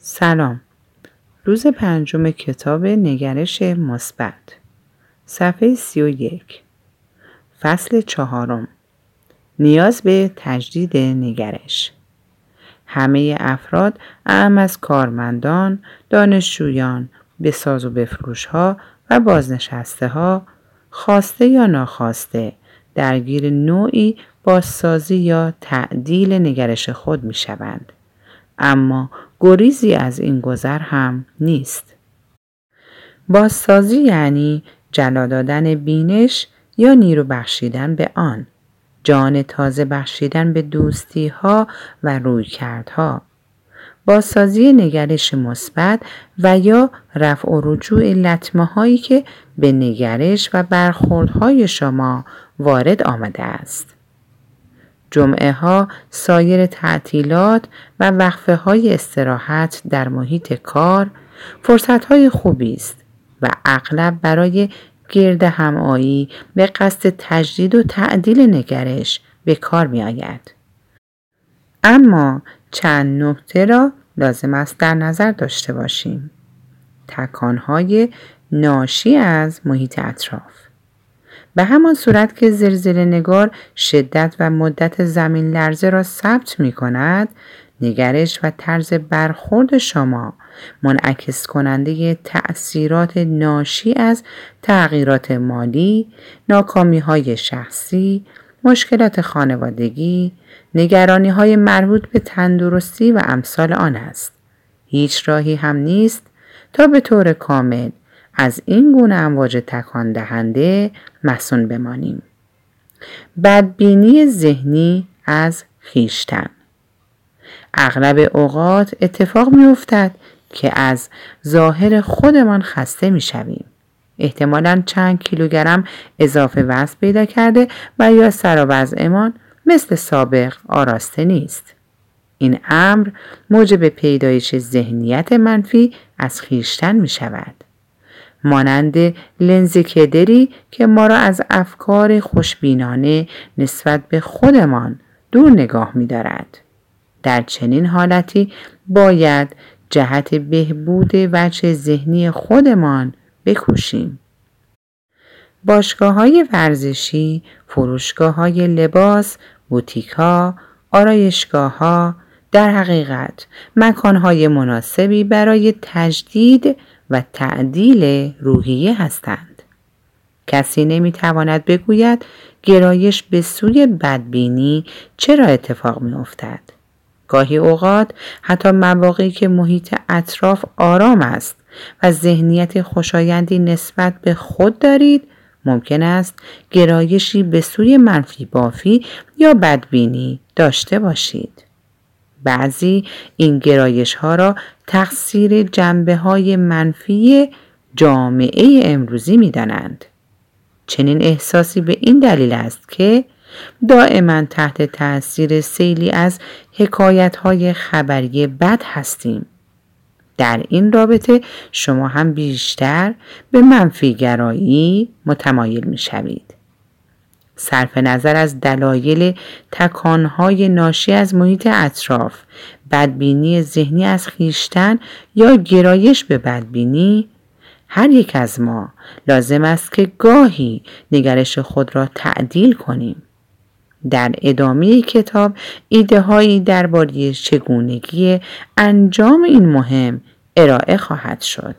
سلام. روز پنجم کتاب نگرش مثبت. صفحه 31. فصل 4. نیاز به تجدید نگرش. همه افراد اعم از کارمندان، دانشجویان، بساز و بفروش‌ها و بازنشسته‌ها، خواسته یا ناخواسته درگیر نوعی بازسازی یا تعدیل نگرش خود می‌شوند. اما گریزی از این گذر هم نیست. بازسازی یعنی جلا دادن بینش یا نیرو بخشیدن به آن، جان تازه بخشیدن به دوستی ها و رویکردها. بازسازی نگرش مثبت و یا رفع و رجوع لطمه هایی که به نگرش و برخوردهای شما وارد آمده است. جمعه ها، سایر تعطیلات و وقفه های استراحت در محیط کار فرصت های خوبی است و اغلب برای گرد همایی به قصد تجدید و تعدیل نگرش به کار می آید. اما چند نکته را لازم است در نظر داشته باشیم. تکانهای ناشی از محیط اطراف. به همان صورت که زلزله نگار شدت و مدت زمین لرزه را ثبت می کند، نگرش و طرز برخورد شما منعکس کننده تأثیرات ناشی از تغییرات مالی، ناکامی‌های شخصی، مشکلات خانوادگی، نگرانی‌های مربوط به تندرستی و امثال آن است. هیچ راهی هم نیست تا به طور کامل از این گونه امواج تکان دهنده مصون بمانیم. بدبینی ذهنی از خویشتن. اغلب اوقات اتفاق می‌افتد که از ظاهر خودمان خسته می‌شویم. احتمالاً چند کیلوگرم اضافه وزن پیدا کرده و یا سر و وضعمان مثل سابق آراسته نیست. این امر موجب پیدایش ذهنیت منفی از خویشتن می‌شود. مانند لنز کدری که ما را از افکار خوشبینانه نسبت به خودمان دور نگاه می دارد. در چنین حالتی باید جهت بهبود وجه ذهنی خودمان بکوشیم. باشگاه‌های ورزشی، فروشگاه‌های لباس، بوتیک‌ها، آرایشگاه‌ها در حقیقت مکان‌های مناسبی برای تجدید و تعدیل روحیه هستند. کسی نمی‌تواند بگوید گرایش به سوی بدبینی چرا اتفاق می‌افتد. گاهی اوقات حتی مواقعی که محیط اطراف آرام است و ذهنیت خوشایندی نسبت به خود دارید، ممکن است گرایشی به سوی منفی بافی یا بدبینی داشته باشید. بعضی این گرایش ها را تقصیر جنبه های منفی جامعه امروزی می دانند. چنین احساسی به این دلیل است که دائما تحت تأثیر سیلی از حکایت های خبری بد هستیم. در این رابطه شما هم بیشتر به منفی گرایی متمایل می شوید. صرف نظر از دلایل تکانهای ناشی از محیط اطراف، بدبینی ذهنی از خویشتن یا گرایش به بدبینی، هر یک از ما لازم است که گاهی نگرش خود را تعدیل کنیم. در ادامه کتاب ایده‌هایی درباره چگونگی انجام این مهم ارائه خواهد شد.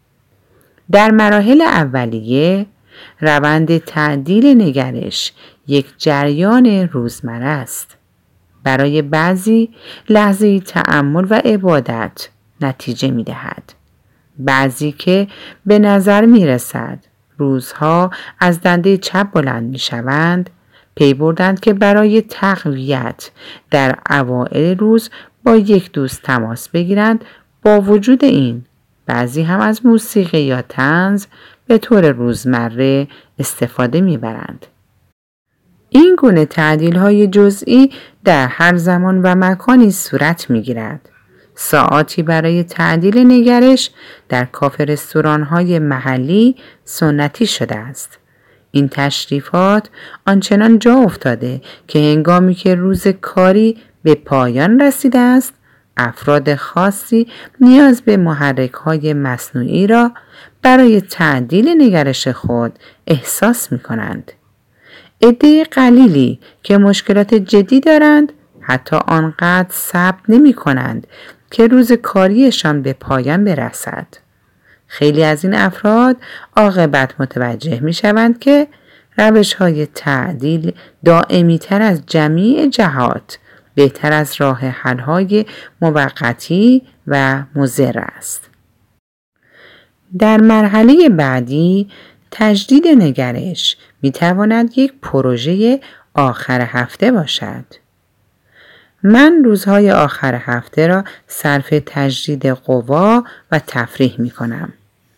در مراحل اولیه روند تعدیل نگرش یک جریان روزمره است. برای بعضی لحظه تأمل و عبادت نتیجه می دهد. بعضی که به نظر می رسد روزها از دنده چپ بلند می شوند، پی بردند که برای تقویت در اوائل روز با یک دوست تماس بگیرند. با وجود این بعضی هم از موسیقی یا طنز به طور روزمره استفاده می‌برند. این گونه تعدیل‌های جزئی در هر زمان و مکانی صورت می‌گیرد. ساعاتی برای تعدیل نگرش در کافه رستوران‌های محلی سنتی شده است. این تشریفات آنچنان جا افتاده که هنگامی که روز کاری به پایان رسیده است، افراد خاصی نیاز به محرک‌های مصنوعی را برای تعدیل نگرش خود احساس می‌کنند. عده قلیلی که مشکلات جدی دارند حتی آنقدر صبر نمی‌کنند که روز کاریشان به پایان برسد. خیلی از این افراد عاقبت متوجه می‌شوند که روش‌های تعدیل دائمی‌تر از جمیع جهات بهتر از راه حل‌های موقتی و مضر است. در مرحله بعدی تجدید نگرش می‌تواند یک پروژه آخر هفته باشد. من روزهای آخر هفته را صرف تجدید قوا و تفریح می‌کنم.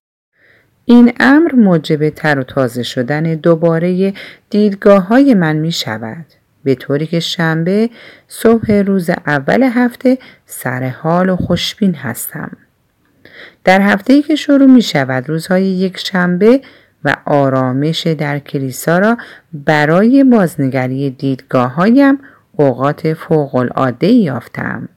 این امر موجب تر و تازه شدن دوباره دیدگاه‌های من می‌شود، به طوری که شنبه صبح روز اول هفته سر حال و خوشبین هستم. در هفته‌ای که شروع می‌شود روزهای یک شنبه و آرامش در کلیسا را برای بازنگری دیدگاه‌هایم اوقات فوق‌العاده یافتم.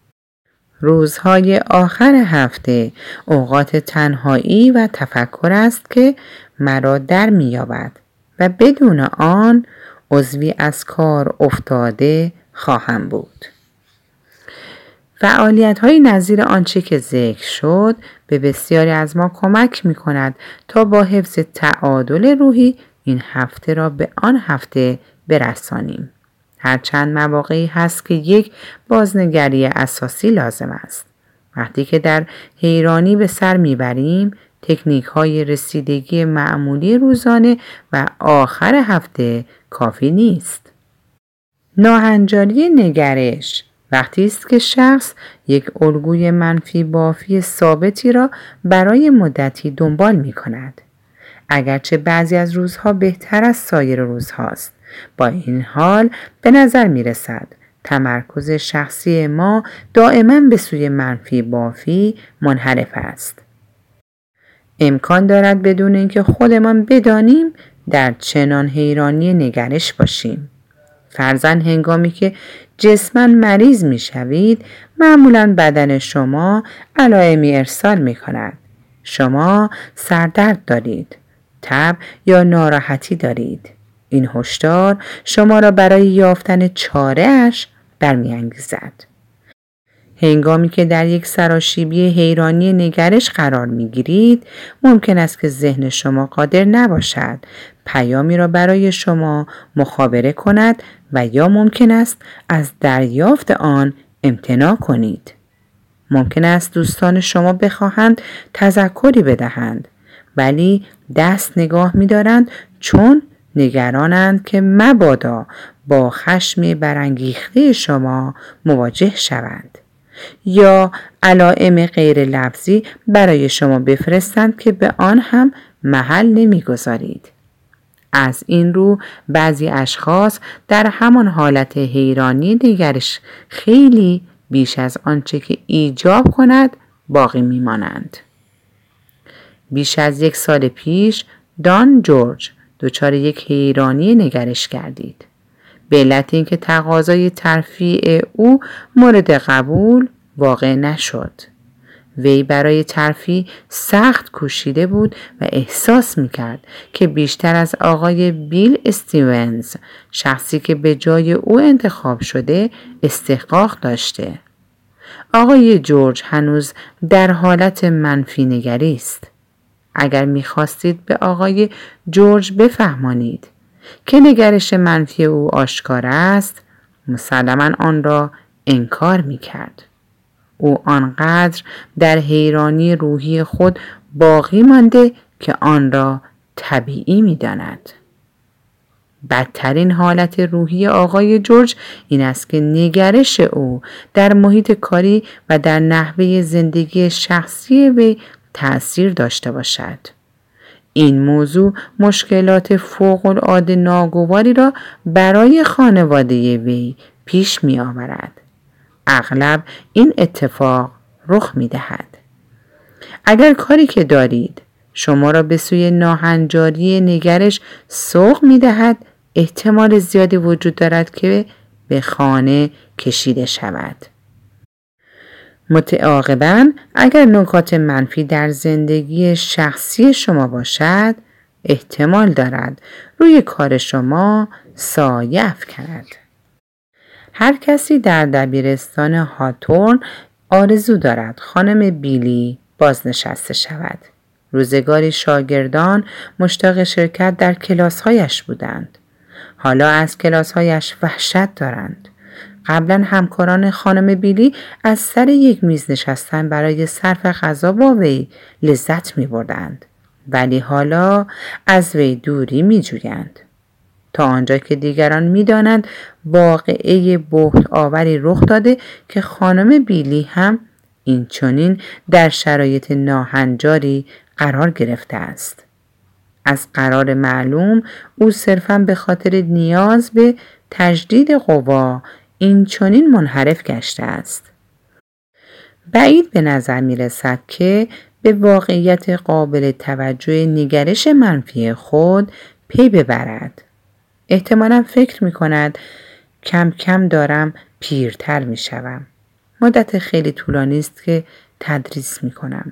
روزهای آخر هفته اوقات تنهایی و تفکر است که مرا در می‌یابد و بدون آن عضوی از کار افتاده خواهم بود. فعالیت‌های نظیر آنچه که ذکر شد به بسیاری از ما کمک می‌کند تا با حفظ تعادل روحی این هفته را به آن هفته برسانیم. هرچند مواقعی هست که یک بازنگری اساسی لازم است. وقتی که در حیرانی به سر میبریم، تکنیک‌های رسیدگی معمولی روزانه و آخر هفته کافی نیست. ناهنجاری نگرش وقتی است که شخص یک الگوی منفی بافی ثابتی را برای مدتی دنبال می‌کند. اگرچه بعضی از روزها بهتر از سایر روزهاست، با این حال به نظر می رسد تمرکز شخصی ما دائما به سوی منفی بافی منحرف است. امکان دارد بدون اینکه خودمان بدانیم در چنان حیرانی نگرش باشیم. فرضاً هنگامی که جسماً مریض می شوید، معمولاً بدن شما علائمی ارسال می کند. شما سردرد دارید، تب یا ناراحتی دارید. این هشدار شما را برای یافتن چاره‌اش برمی‌انگیزد. هنگامی که در یک سراشیبی حیرانی نگرش قرار می‌گیرید، ممکن است که ذهن شما قادر نباشد پیامی را برای شما مخابره کند و یا ممکن است از دریافت آن امتناع کنید. ممکن است دوستان شما بخواهند تذکری بدهند، ولی دست نگاه می‌دارند چون نگرانند که مبادا با خشم برانگیخته شما مواجه شوند یا علائم غیر لفظی برای شما بفرستند که به آن هم محل نمیگذارید. از این رو بعضی اشخاص در همان حالت حیرانی نگرش خیلی بیش از آنچه که ایجاب کند باقی میمانند. بیش از 1 سال پیش دان جورج دچار یک حیرانی نگرش گردید. به علت اینکه تقاضای ترفیع او مورد قبول واقع نشد. وی برای ترفیع سخت کوشیده بود و احساس میکرد که بیشتر از آقای بیل استیونز، شخصی که به جای او انتخاب شده، استحقاق داشته. آقای جورج هنوز در حالت منفی نگری است. اگر می‌خواستید به آقای جورج بفهمانید که نگرش منفی او آشکار است، مسلماً آن را انکار می‌کرد. او آنقدر در حیرانی روحی خود باقی مانده که آن را طبیعی می‌داند. بدترین حالت روحی آقای جورج این است که نگرش او در محیط کاری و در نحوه زندگی شخصی وی تأثیر داشته باشد. این موضوع مشکلات فوق‌العاده ناگواری را برای خانواده وی پیش می آورد. اغلب این اتفاق رخ می دهد. اگر کاری که دارید شما را به سوی ناهنجاری نگرش سوق می دهد، احتمال زیادی وجود دارد که به خانه کشیده شود. متعاقباً اگر نکات منفی در زندگی شخصی شما باشد، احتمال دارد روی کار شما سایه افکند. هر کسی در دبیرستان هاتورن آرزو دارد خانم بیلی بازنشسته شود. روزگاری شاگردان مشتاق شرکت در کلاس‌هایش بودند. حالا از کلاس‌هایش وحشت دارند. قبلا همکاران خانم بیلی از سر یک میز نشستن برای صرف غذا با وی لذت می بردند. ولی حالا از وی دوری می جویند. تا آنجا که دیگران می دانند واقعه بهت آوری رخ داده که خانم بیلی هم این چنین در شرایط ناهنجاری قرار گرفته است. از قرار معلوم او صرفاً به خاطر نیاز به تجدید قوا این چنین منحرف گشته است. بعید به نظر می رسد که به واقعیت قابل توجه نگرش منفی خود پی ببرد. احتمالاً فکر می کند کم کم دارم پیرتر می شوم. مدت خیلی طولانی است که تدریس می کنم.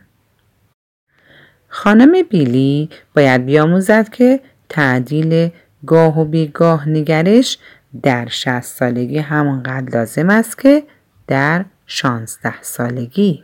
خانم بیلی باید بیاموزد که تعدیل گاه و بیگاه نگرش در 60 سالگی همانقدر لازم است که در 16 سالگی.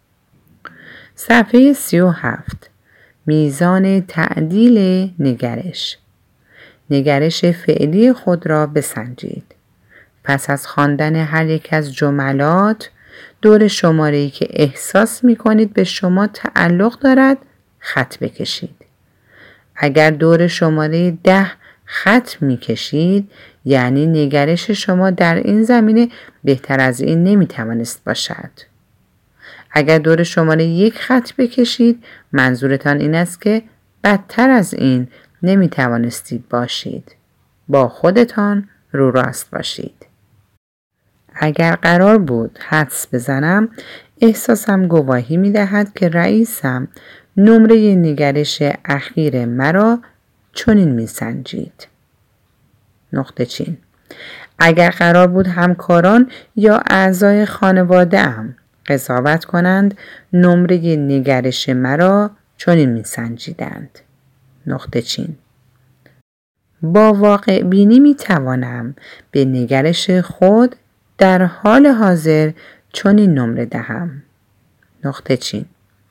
صفحه 37. میزان تعدیل نگرش. نگرش فعلی خود را بسنجید. پس از خواندن هر یک از جملات، دور شماره‌ای که احساس می‌کنید به شما تعلق دارد خط بکشید. اگر دور شماره 10 خط می‌کشید، یعنی نگرش شما در این زمینه بهتر از این نمی‌توانست باشد. اگر دور شماره 1 خط بکشید، منظورتان این است که بدتر از این نمی‌توانستید باشید. با خودتان رو راست باشید. اگر قرار بود حدس بزنم، احساسم گواهی می‌دهد که رئیسم نمره نگرش اخیر مرا چنین می‌سنجید. نقطه چین. اگر قرار بود همکاران یا اعضای خانواده‌ام قضاوت کنند، نمره نگرش مرا چنین می‌سنجیدند. نقطه چین. با واقع بینی می‌توانم به نگرش خود در حال حاضر چنین نمره دهم. نقطه چین.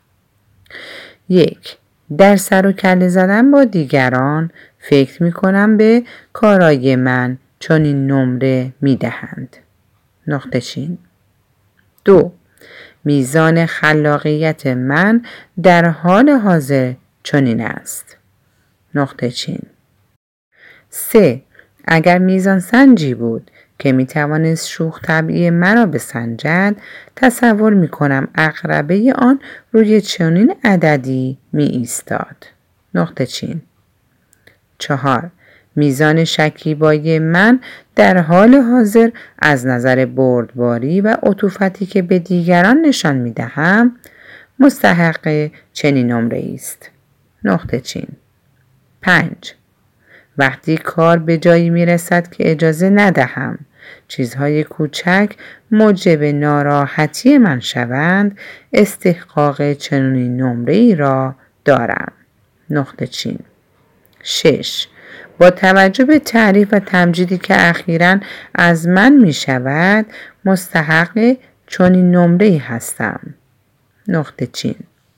1. در سر و کله زدن با دیگران فکر می کنم به کارای من چنین نمره می دهند. نقطه چین. 2. میزان خلاقیت من در حال حاضر چنین است. نقطه چین. 3. اگر میزان سنجی بود که می توانست شوخ طبعی مرا بسنجد، تصور می کنم عقربه آن روی چنین عددی می ایستاد. نقطه چین. 4. میزان شکیبایی من در حال حاضر از نظر بردباری و عطوفتی که به دیگران نشان می دهم مستحق چنین نمره است. نقطه چین. 5. وقتی کار به جایی می رسد که اجازه ندهم چیزهای کوچک موجب ناراحتی من شوند، استحقاق چنین نمره‌ای را دارم. نقطه چین. 6. با توجه به تعریف و تمجیدی که اخیراً از من می شود، مستحق چنین نمره‌ای هستم. نقطه چین.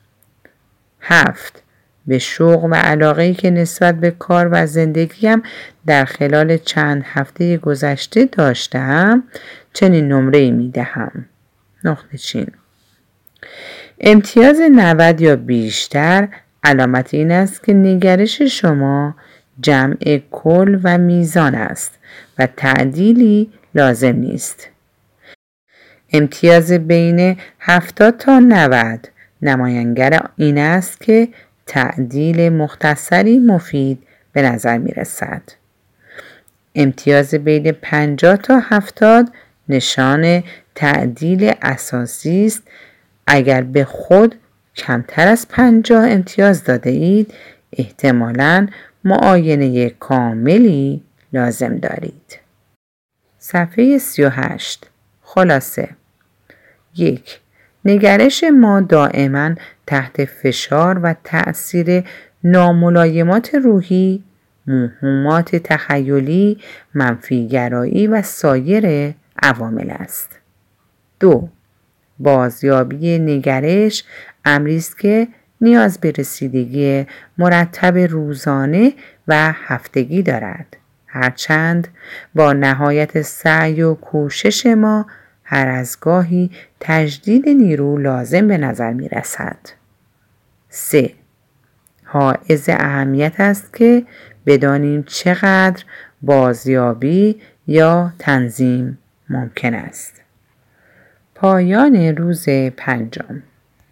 7. به شوق و علاقه‌ای که نسبت به کار و زندگیم در خلال چند هفته گذشته داشتم چنین نمره‌ای می‌دهم. نقطه چین. امتیاز 90 یا بیشتر علامت این است که نگرش شما جمع کل و میزان است و تعدیلی لازم نیست. امتیاز بین 70 تا 90 نمایانگر این است که تعدیل مختصری مفید به نظر می رسد. امتیاز بین 50 تا 70 نشان تعدیل اساسی است. اگر به خود کمتر از 50 امتیاز داده اید، احتمالاً معاینه کاملی لازم دارید. صفحه 38. خلاصه: 1. نگرش ما دائما تحت فشار و تأثیر ناملایمات روحی، موهومات تخیلی، منفیگرایی و سایر عوامل است. 2. بازیابی نگرش امری است که نیاز به رسیدگی مرتب روزانه و هفتگی دارد، هرچند با نهایت سعی و کوشش ما هر از گاهی تجدید نیرو لازم به نظر می رسد. 3. حائز اهمیت است که بدانیم چقدر بازیابی یا تنظیم ممکن است. پایان روز 5.